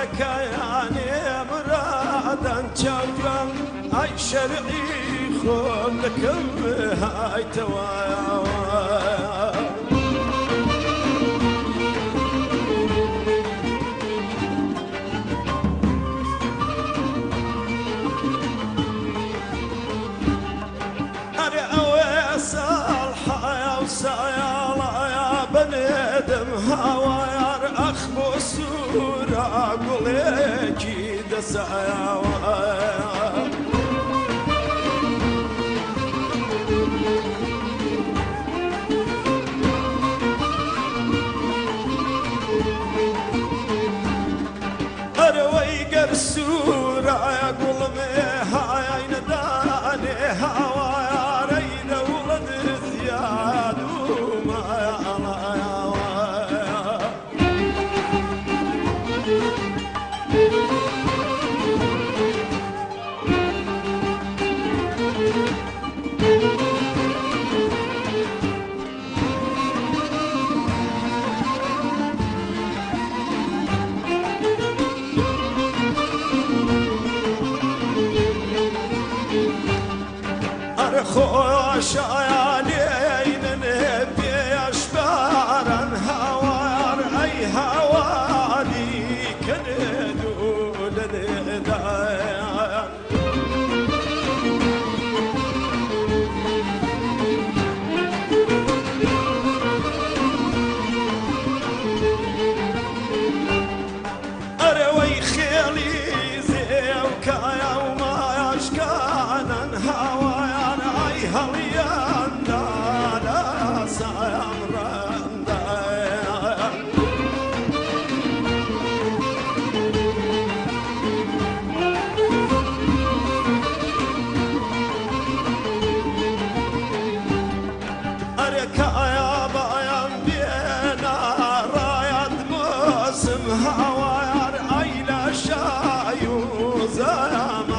كياني مرادا شكرا أي شرعي خلكم هاي توايا هوايار أخبو سورة قوليكي دسايا أروي قرسورة يقول ميهاي نداني هوايار أي دولة زياد وما خوش عيالين نبي أشبارا هوار أي هواري كندو للدايان أروي خيلي زيو كايا وما يشكانا هوار هليان دانا سايم رندايان أركايا بايم بينا رايد موسم هوايار أيلا شايو زايم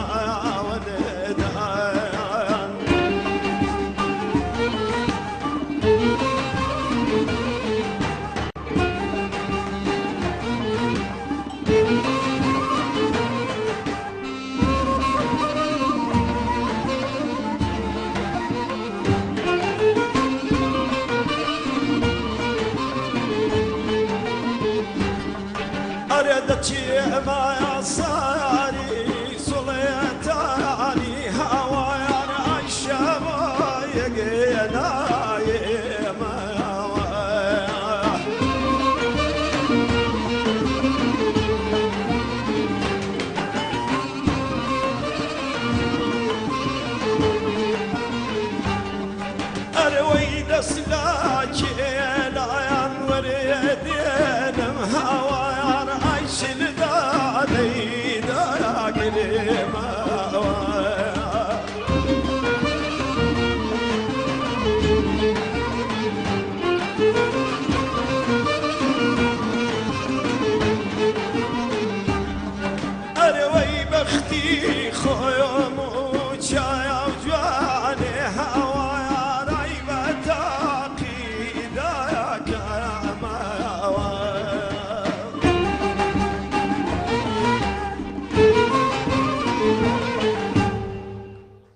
أردتي ما يصاري صليتاني هوايا عيشة ما يقينا يما أروي دسلاكي لا ينور يدين هوايا شل دادي